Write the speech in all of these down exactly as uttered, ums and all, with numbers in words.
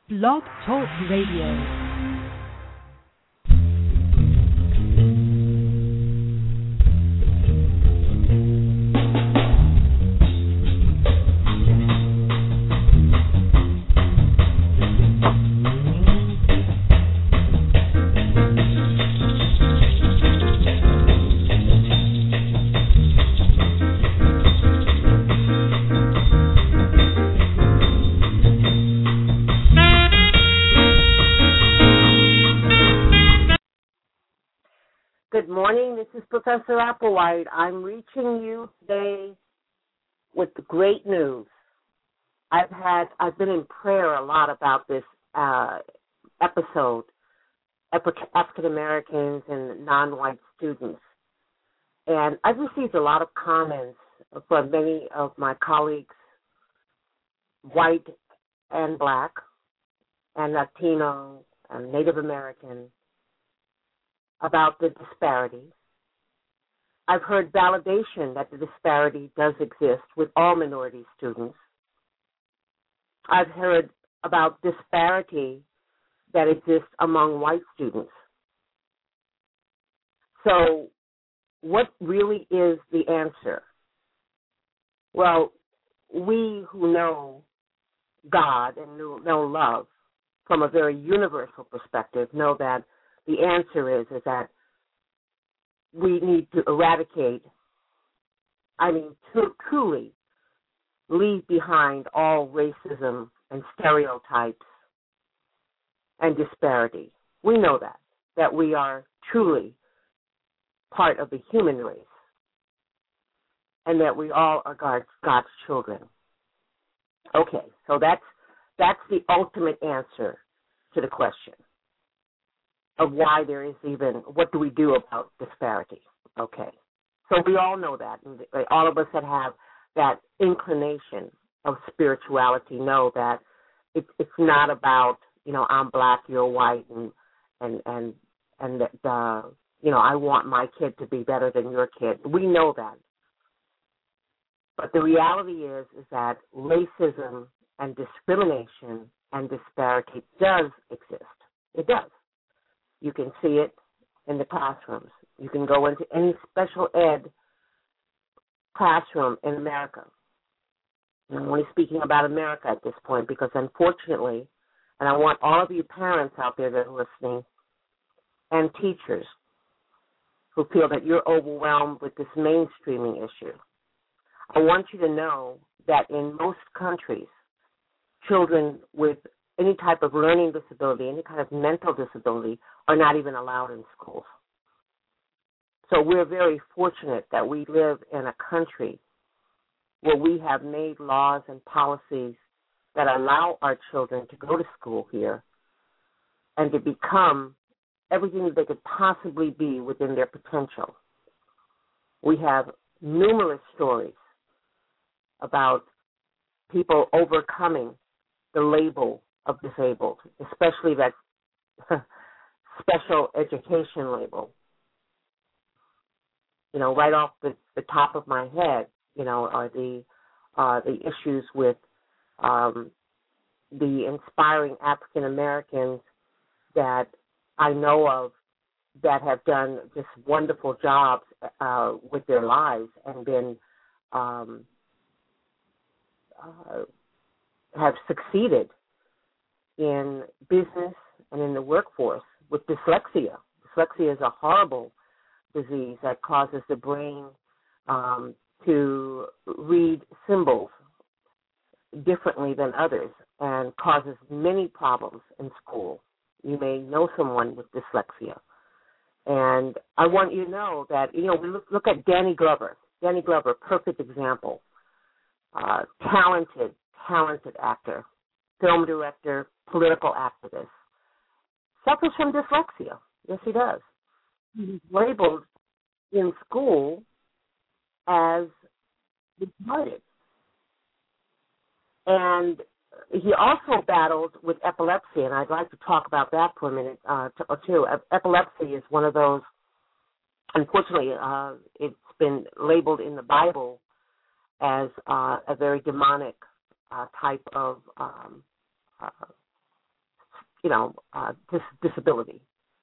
Blog Talk Radio. Good morning, this is Professor Applewhite. I'm reaching you today with great news. I've had, I've been in prayer a lot about this uh, episode, African Americans and non-white students. And I've received a lot of comments from many of my colleagues, white and black, and Latino and Native American, about the disparity. I've heard validation that the disparity does exist with all minority students. I've heard about disparity that exists among white students. So what really is the answer? Well, we who know God and know love from a very universal perspective know that the answer is, is that we need to eradicate, I mean, to truly leave behind all racism and stereotypes and disparity. We know that, that we are truly part of the human race and that we all are God's, God's children. Okay, so that's that's the ultimate answer to the question of why there is even, what do we do about disparity? Okay. So we all know that. And all of us that have that inclination of spirituality know that it, it's not about, you know, I'm black, you're white, and, and, and, and that, uh, you know, I want my kid to be better than your kid. We know that. But the reality is, is that racism and discrimination and disparity does exist. It does. You can see it in the classrooms. You can go into any special ed classroom in America. And I'm only speaking about America at this point because unfortunately, and I want all of you parents out there that are listening and teachers who feel that you're overwhelmed with this mainstreaming issue, I want you to know that in most countries, children with any type of learning disability, any kind of mental disability, are not even allowed in schools. So we're very fortunate that we live in a country where we have made laws and policies that allow our children to go to school here and to become everything that they could possibly be within their potential. We have numerous stories about people overcoming the label of disabled, especially that special education label. You know, right off the, the top of my head, you know, are the uh, the issues with um, the inspiring African Americans that I know of that have done just wonderful jobs uh, with their lives and been um, uh, have succeeded in business and in the workforce with dyslexia. Dyslexia is a horrible disease that causes the brain um, to read symbols differently than others and causes many problems in school. You may know someone with dyslexia. And I want you to know that, you know, we look, look at Danny Glover. Danny Glover, perfect example. Uh, talented, talented actor, film director, political activist, suffers from dyslexia. Yes, he does. He's labeled in school as retarded. And he also battled with epilepsy, and I'd like to talk about that for a minute uh, or two. Epilepsy is one of those, unfortunately, uh, it's been labeled in the Bible as uh, a very demonic uh, type of um, uh, you know, uh, dis- disability.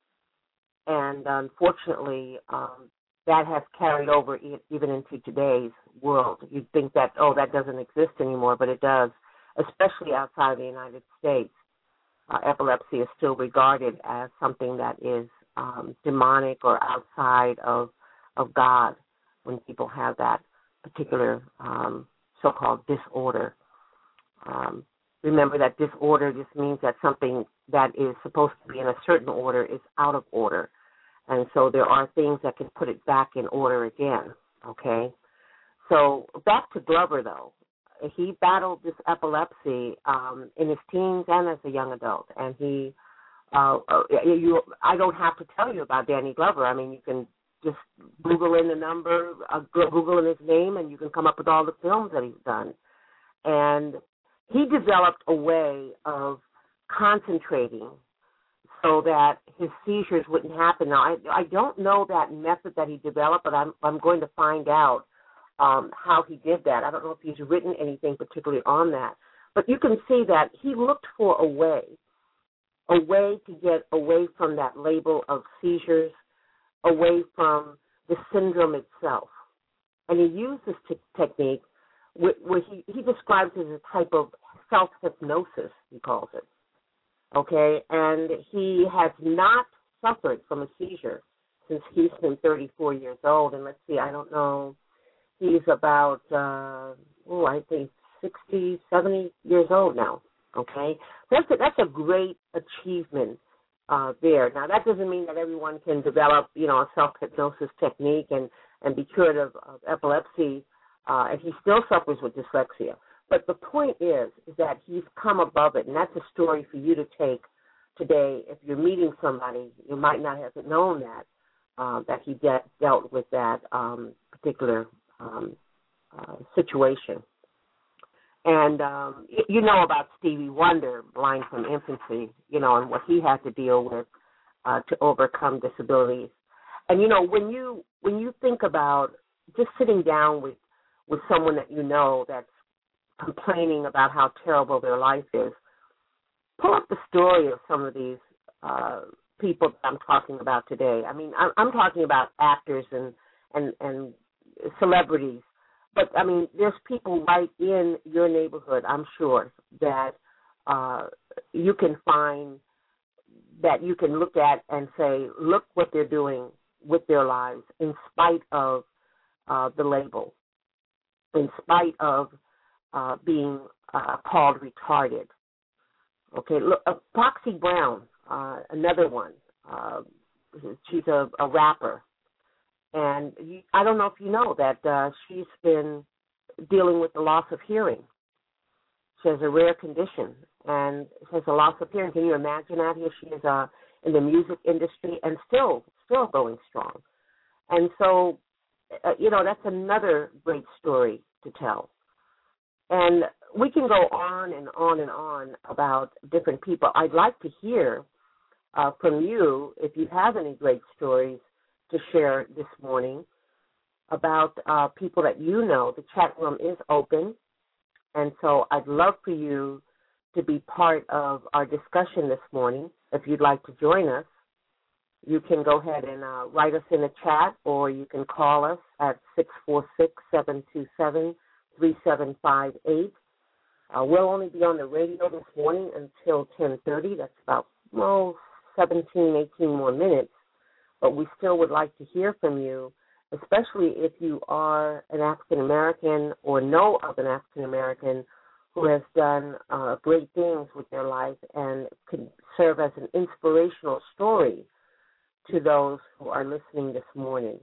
And unfortunately, um, that has carried over e- even into today's world. You'd think that, oh, that doesn't exist anymore, but it does, especially outside the United States. Uh, epilepsy is still regarded as something that is um, demonic or outside of of God when people have that particular um, so-called disorder. Um, remember that disorder just means that something that is supposed to be in a certain order is out of order. And so there are things that can put it back in order again, okay? So back to Glover, though. He battled this epilepsy um, in his teens and as a young adult. And he, uh, you, I don't have to tell you about Danny Glover. I mean, you can just Google in the number, uh, Google in his name, and you can come up with all the films that he's done. And he developed a way of concentrating so that his seizures wouldn't happen. Now, I, I don't know that method that he developed, but I'm, I'm going to find out um, how he did that. I don't know if he's written anything particularly on that. But you can see that he looked for a way, a way to get away from that label of seizures, away from the syndrome itself. And he used this t- technique where, where he, he describes it as a type of self-hypnosis, he calls it. Okay, and he has not suffered from a seizure since he's been thirty-four years old. And let's see, I don't know, he's about, uh, oh, I think sixty, seventy years old now. Okay, that's a, that's a great achievement uh, there. Now, that doesn't mean that everyone can develop, you know, a self-hypnosis technique and, and be cured of, of epilepsy, uh, and he still suffers with dyslexia. But the point is, is that he's come above it, and that's a story for you to take today. If you're meeting somebody, you might not have known that, uh, that he de- dealt with that um, particular um, uh, situation. And um, you know about Stevie Wonder, blind from infancy, you know, and what he had to deal with uh, to overcome disabilities. And, you know, when you when you think about just sitting down with, with someone that you know that's complaining about how terrible their life is, pull up the story of some of these uh, people that I'm talking about today. I mean, I'm, I'm talking about actors and, and, and celebrities, but, I mean, there's people right in your neighborhood, I'm sure, that uh, you can find, that you can look at and say, look what they're doing with their lives in spite of uh, the label, in spite of Uh, being uh, called retarded. Okay, look, uh, Foxy Brown, uh, another one. Uh, she's a, a rapper, and you, I don't know if you know that uh, she's been dealing with the loss of hearing. She has a rare condition and has a loss of hearing. Can you imagine that? Here she is uh, in the music industry and still, still going strong. And so, uh, you know, that's another great story to tell. And we can go on and on and on about different people. I'd like to hear uh, from you, if you have any great stories to share this morning about uh, people that you know. The chat room is open, and so I'd love for you to be part of our discussion this morning. If you'd like to join us, you can go ahead and uh, write us in the chat, or you can call us at six four six, seven two seven, three seven five eight. Uh, we'll only be on the radio this morning until ten thirty. That's about, well, seventeen, eighteen more minutes. But we still would like to hear from you, especially if you are an African-American or know of an African-American who has done uh, great things with their life and can serve as an inspirational story to those who are listening this morning.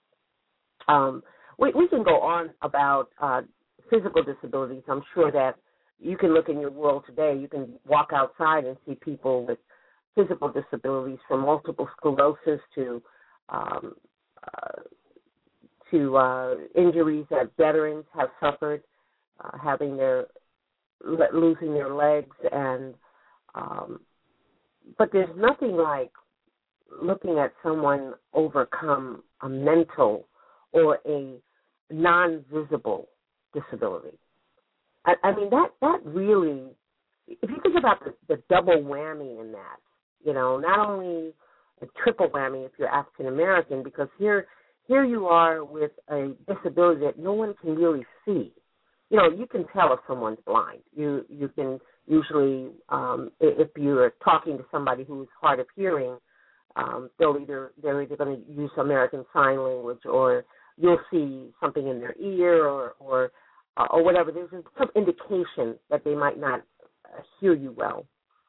Um, we, we can go on about uh, physical disabilities. I'm sure that you can look in your world today. You can walk outside and see people with physical disabilities, from multiple sclerosis to um, uh, to uh, injuries that veterans have suffered, uh, having their losing their legs, and um, but there's nothing like looking at someone overcome a mental or a non-visible disability. I, I mean, that, that really if you think about the, the double whammy in that, you know, not only a triple whammy if you're African American, because here here you are with a disability that no one can really see. You know, you can tell if someone's blind. You you can usually, um, if you're talking to somebody who's hard of hearing, um, they'll either they're either going to use American Sign Language, or you'll see something in their ear, or or uh, or whatever. There's some indication that they might not uh, hear you well.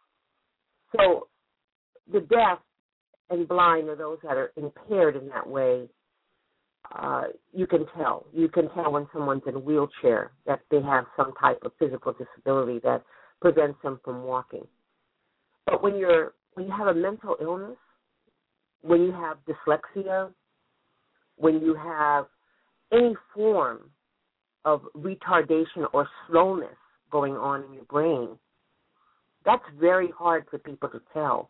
So the deaf and blind, or those that are impaired in that way, uh, you can tell. You can tell when someone's in a wheelchair that they have some type of physical disability that prevents them from walking. But when you're when you have a mental illness, when you have dyslexia, when you have any form of retardation or slowness going on in your brain, that's very hard for people to tell.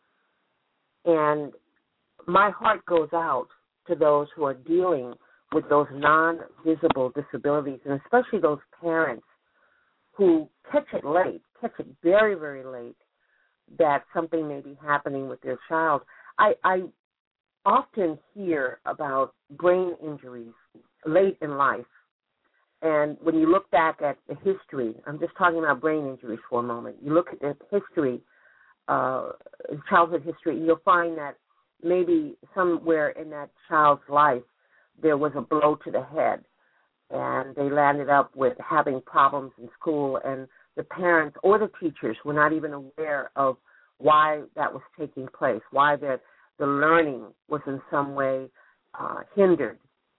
And my heart goes out to those who are dealing with those non-visible disabilities, and especially those parents who catch it late, catch it very, very late, that something may be happening with their child. I, I often hear about brain injuries late in life, and when you look back at the history, I'm just talking about brain injuries for a moment, you look at the history, uh, childhood history, and you'll find that maybe somewhere in that child's life there was a blow to the head, and they landed up with having problems in school, and the parents or the teachers were not even aware of why that was taking place, why the, the learning was in some way uh, hindered.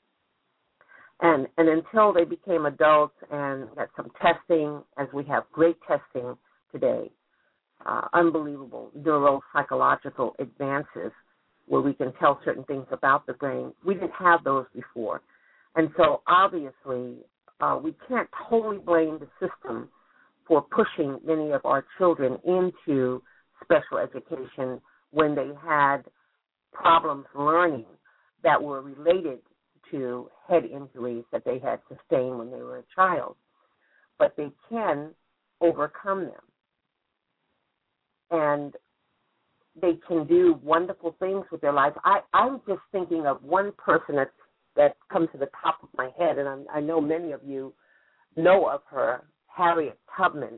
And, and until they became adults and got some testing, as we have great testing today, uh, unbelievable neuropsychological advances where we can tell certain things about the brain. We didn't have those before. And so obviously uh, we can't totally blame the system for pushing many of our children into special education when they had problems learning that were related to head injuries that they had sustained when they were a child. But they can overcome them. And they can do wonderful things with their lives. I, I'm just thinking of one person that's, that comes to the top of my head, and I'm, I know many of you know of her, Harriet Tubman.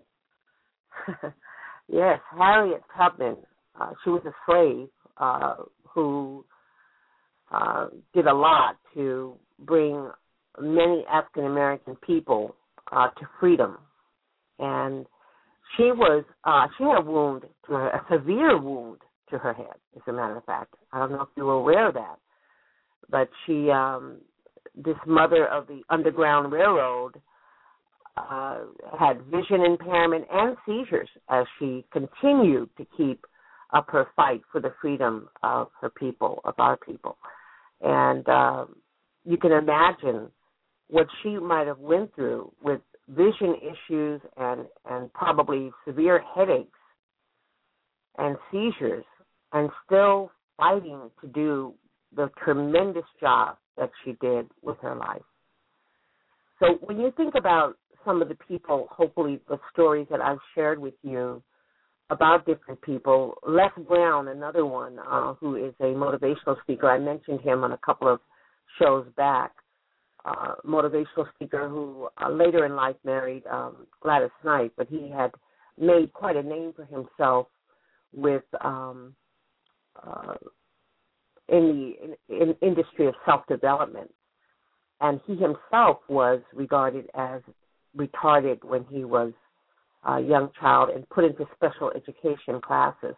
Yes, Harriet Tubman. Uh, she was a slave uh, who uh, did a lot to bring many African-American people uh, to freedom. And she was, uh, she had a wound to her, a severe wound to her head, as a matter of fact. I don't know if you were aware of that. But she, um, this mother of the Underground Railroad, uh, had vision impairment and seizures as she continued to keep up her fight for the freedom of her people, of our people. And uh, you can imagine what she might have went through with vision issues and, and probably severe headaches and seizures, and still fighting to do the tremendous job that she did with her life. So when you think about some of the people, hopefully the stories that I've shared with you about different people, Les Brown, another one uh, who is a motivational speaker, I mentioned him on a couple of shows back, uh, motivational speaker who uh, later in life married um, Gladys Knight, but he had made quite a name for himself with um, uh, in the in, in industry of self-development. And he himself was regarded as retarded when he was a young child and put into special education classes.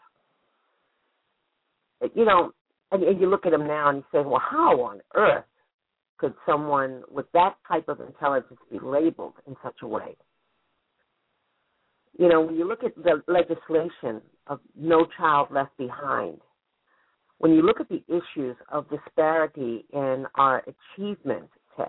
You know, and, and you look at him now and you say, well, how on earth could someone with that type of intelligence be labeled in such a way? You know, when you look at the legislation of No Child Left Behind, when you look at the issues of disparity in our achievement test,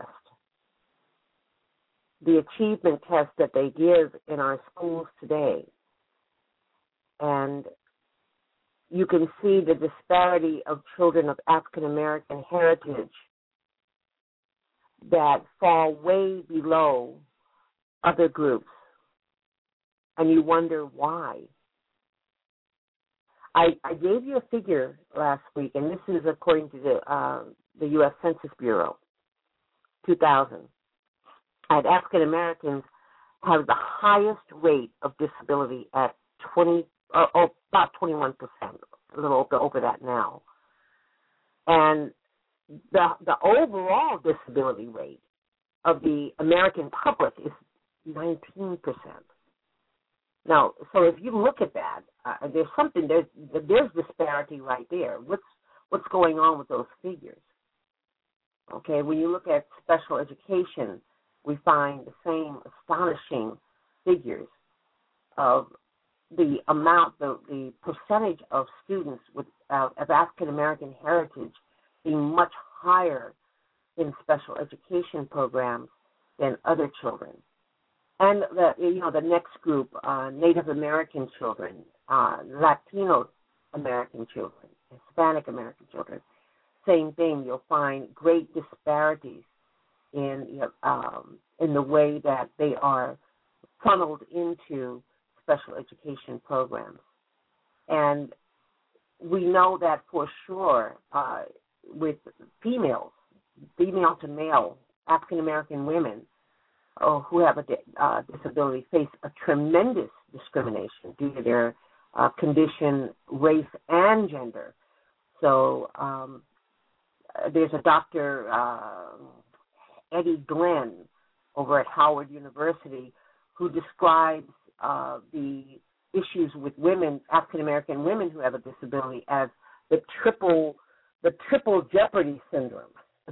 the achievement test that they give in our schools today, and you can see the disparity of children of African American heritage that fall way below other groups. and you wonder why. I, I gave you a figure last week, and this is according to the, uh, the U S Census Bureau, two thousand. And African Americans have the highest rate of disability at twenty, uh, oh, about twenty-one percent, a little over, over that now. And the the overall disability rate of the American public is nineteen percent. Now, so if you look at that, uh, there's something, there's, there's disparity right there. What's, what's going on with those figures? Okay, when you look at special education, we find the same astonishing figures of the amount, the, the percentage of students with uh, of African American heritage being much higher in special education programs than other children. And the you know the next group, uh, Native American children, uh, Latino American children, Hispanic American children, same thing. You'll find great disparities in you know, um, in the way that they are funneled into special education programs. And we know that for sure uh, with females, female to male, African American women uh, who have a di- uh, disability face a tremendous discrimination due to their uh, condition, race, and gender. So um, there's a Doctor Uh, Eddie Glenn over at Howard University who describes uh, the issues with women, African American women who have a disability, as the triple, the triple jeopardy syndrome.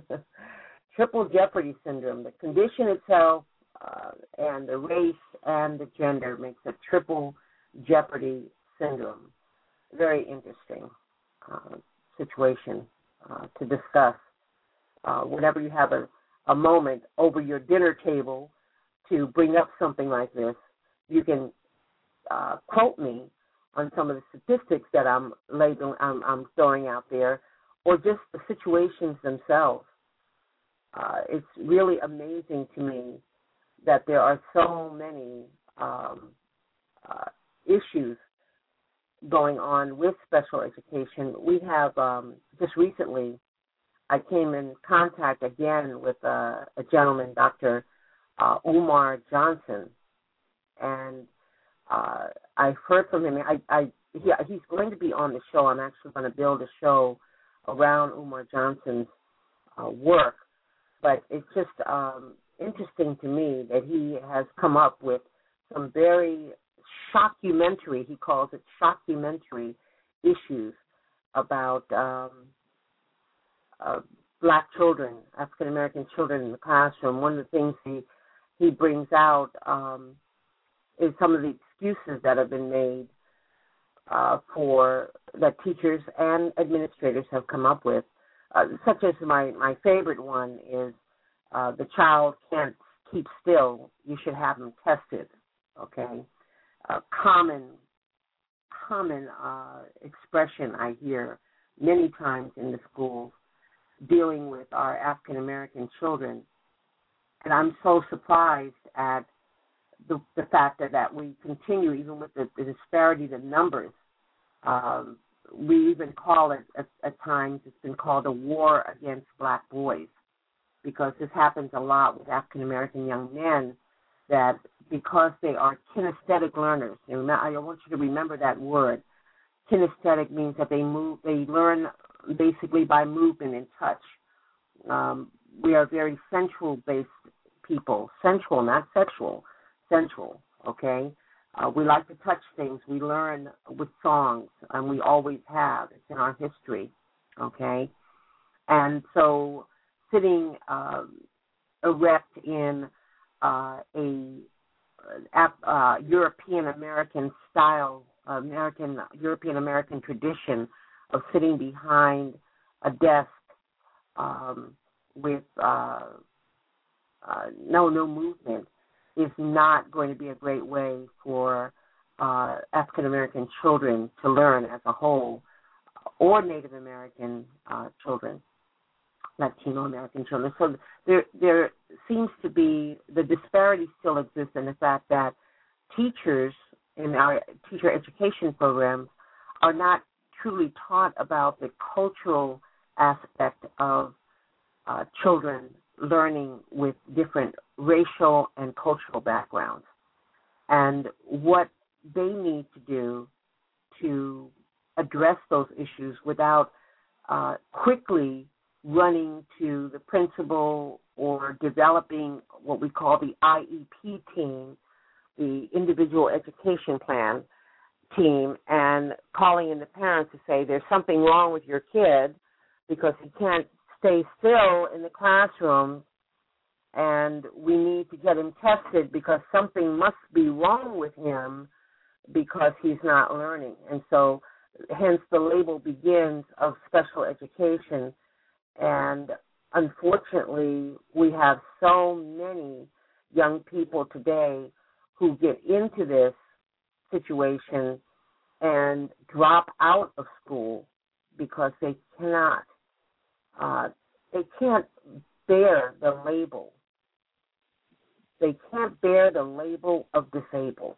Triple jeopardy syndrome. The condition itself uh, and the race and the gender makes a triple jeopardy syndrome. Very interesting uh, situation uh, to discuss. Uh, whenever you have a, a moment over your dinner table to bring up something like this, you can uh, quote me on some of the statistics that I'm labeling, I'm, I'm throwing out there, or just the situations themselves. Uh, it's really amazing to me that there are so many um, uh, issues going on with special education. We have um, just recently, I came in contact again with uh, a gentleman, Doctor Uh, Umar Johnson, and uh, I've heard from him. I, I he, he's going to be on the show. I'm actually going to build a show around Umar Johnson's uh, work, but it's just um, interesting to me that he has come up with some very shockumentary, he calls it shockumentary, issues about um, uh, black children, African American children in the classroom. One of the things he he brings out um, is some of the excuses that have been made uh, for that teachers and administrators have come up with, uh, such as my, my favorite one is uh, the child can't keep still, you should have them tested, okay? Uh, common common uh, expression I hear many times in the schools dealing with our African American children. And I'm so surprised at the, the fact that, that we continue, even with the, the disparity, the numbers. Um, we even call it, at, at times, it's been called a war against black boys, because this happens a lot with African American young men, that because they are kinesthetic learners, and I want you to remember that word. Kinesthetic means that they move, they learn basically by movement and touch. Um, we are very sensual-based people, sensual, not sexual, sensual, okay? Uh, we like to touch things. We learn with songs, and we always have. It's in our history, okay? And so sitting uh, erect in uh, a uh, European-American style, American European-American tradition of sitting behind a desk um, with uh, uh, no no movement is not going to be a great way for uh, African American children to learn as a whole, or Native American uh, children, Latino American children. So there there seems to be, the disparity still exists in the fact that teachers in our teacher education programs are not truly taught about the cultural aspect of uh, children learning with different racial and cultural backgrounds and what they need to do to address those issues without uh, quickly running to the principal or developing what we call the I E P team, the individual education plan team, and calling in the parents to say there's something wrong with your kid because he can't stay still in the classroom and we need to get him tested because something must be wrong with him because he's not learning. And so hence the label begins of special education. And unfortunately, we have so many young people today who get into this situation and drop out of school because they cannot, uh, they can't bear the label. They can't bear the label of disabled.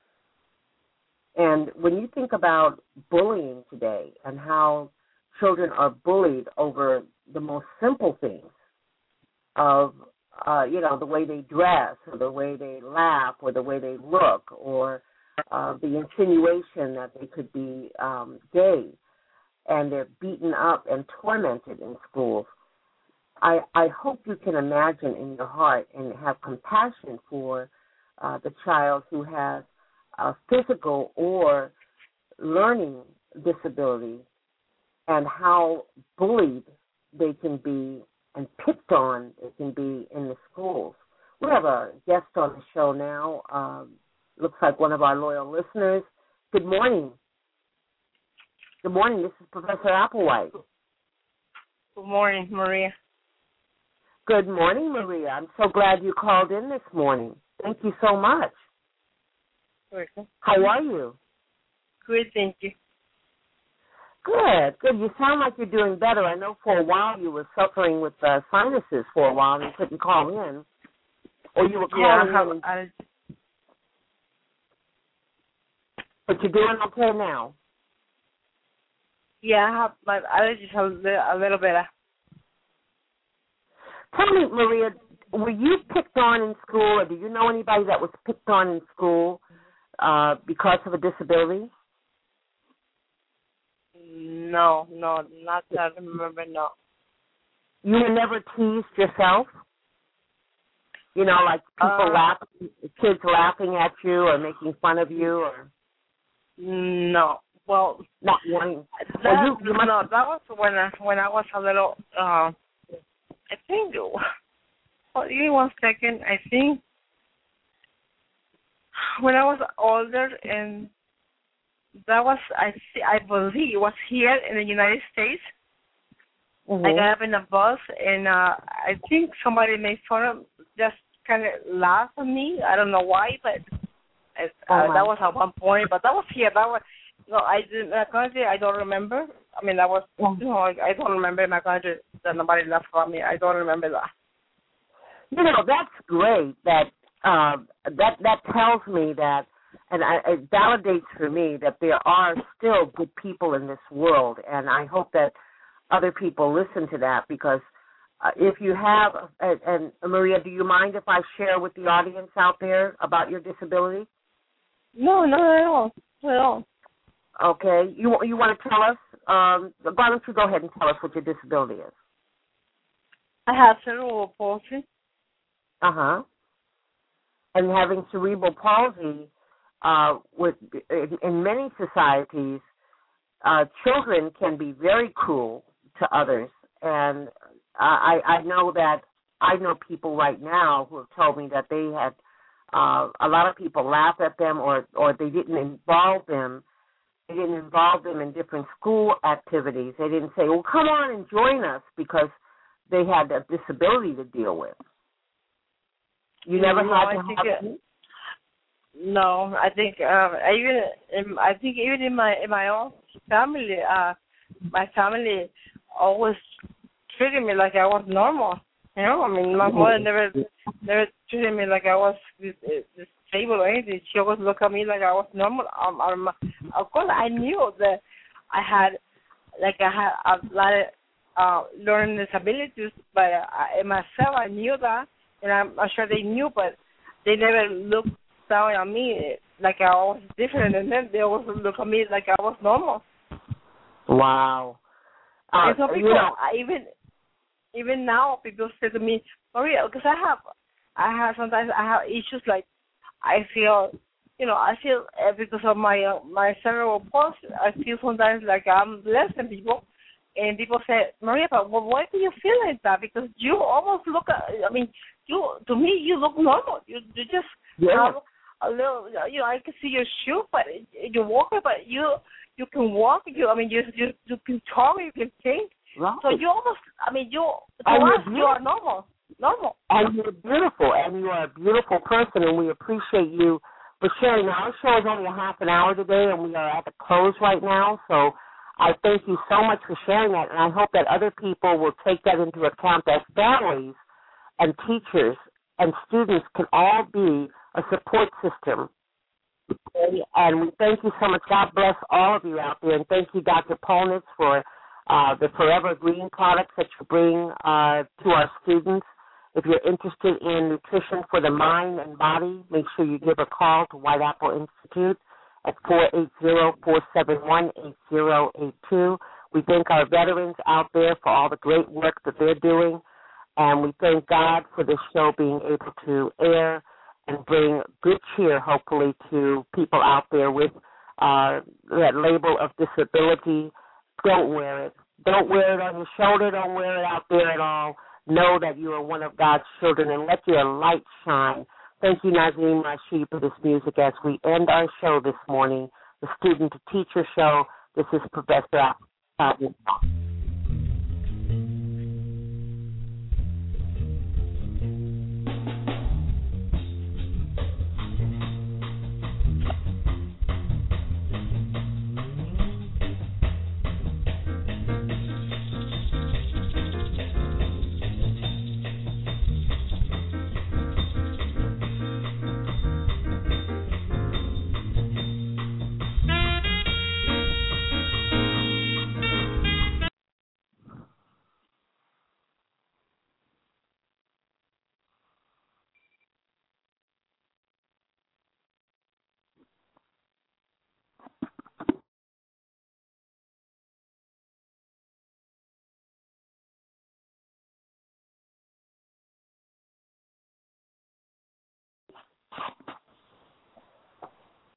And when you think about bullying today and how children are bullied over the most simple things of, uh, you know, the way they dress or the way they laugh or the way they look or uh, the insinuation that they could be um, gay, and they're beaten up and tormented in schools, I, I hope you can imagine in your heart and have compassion for uh, the child who has a physical or learning disability and how bullied they can be and picked on they can be in the schools. We have a guest on the show now. Um, looks like one of our loyal listeners. Good morning. Good morning. This is Professor Applewhite. Good morning, Maria. Good morning, Maria. I'm so glad you called in this morning. Thank you so much. Welcome. How are you? Good, thank you. Good, good. You sound like you're doing better. I know for a while you were suffering with uh, sinuses for a while and you couldn't call in. Or you were calling yeah, I have, in. I, But you're doing okay now. Yeah, I have my allergies a little, a little better. Tell me, Maria, were you picked on in school, or do you know anybody that was picked on in school uh, because of a disability? No, no, not that I remember, no. You were never teased yourself? You know, like people Uh, laugh, kids laughing at you or making fun of you, or no. Well, not wanting. that, Well, you, you must, no, that was when I, when I was a little, uh, I think, well, give me one second, I think when I was older, and that was, I see, I believe it was here in the United States. mm-hmm. I got up in a bus, and uh, I think somebody made fun of, just kind of laughed at me. I don't know why, but it, uh, uh-huh. that was at one point. But that was here. That was no, I didn't. My country, I don't remember. I mean, that was yeah. you know, I, I don't remember in my country that nobody laughed at me. I don't remember that. You know, that's great. That uh, that that tells me that, and I, it validates for me that there are still good people in this world, and I hope that other people listen to that, because uh, if you have, and, and Maria, do you mind if I share with the audience out there about your disability? No, not at all. Not at all. Okay. You you want to tell us? Um, why don't you go ahead and tell us what your disability is? I have cerebral palsy. Uh-huh. And having cerebral palsy, uh, with in, in many societies, uh, children can be very cruel to others. And I, I know that I know people right now who have told me that they had, uh, a lot of people laugh at them, or, or they didn't involve them. They didn't involve them in different school activities. They didn't say, well, come on and join us, because they had a disability to deal with. You never no, had I to think have it, No, I think um, I even in, I think even in my in my own family, uh, my family always treated me like I was normal. You know, I mean, my mother never never treated me like I was this, this disabled or anything. She always looked at me like I was normal. Um, um, of course, I knew that I had, like, I had a lot of uh, learning disabilities, but I, myself, I knew that, and I'm, I'm sure they knew, but they never looked down on me like I was different, and then they always look at me like I was normal. Wow. Uh, and so people, you know, I even even now, people say to me, Maria, because I have, I have sometimes I have issues like I feel, you know, I feel uh, because of my uh, my cerebral palsy, I feel sometimes like I'm less than people, and people say, Maria, but well, why do you feel like that? Because you almost look, I mean, you to me you look normal. You you just yeah. have a little, you know, I can see your shoe, but you walk, but you you can walk. You, I mean, you you you can talk, you can think. Right. So you almost, I mean, you to and us you are normal, normal. And you're beautiful, and you are a beautiful person, and we appreciate you for sharing. Now, our show is only a half an hour today, and we are at the close right now. So I thank you so much for sharing that, and I hope that other people will take that into account. That families and teachers and students can all be a support system. And we thank you so much. God bless all of you out there. And thank you, Doctor Polnitz, for uh, the Forever Green products that you bring uh, to our students. If you're interested in nutrition for the mind and body, make sure you give a call to White Apple Institute at four eight zero, four seven one, eight zero eight two. We thank our veterans out there for all the great work that they're doing. And we thank God for this show being able to air and bring good cheer, hopefully, to people out there with uh, that label of disability. Don't wear it. Don't wear it on your shoulder. Don't wear it out there at all. Know that you are one of God's children and let your light shine. Thank you, Nazeem Rashid, for this music as we end our show this morning, the Student to Teacher Show. This is Professor Al.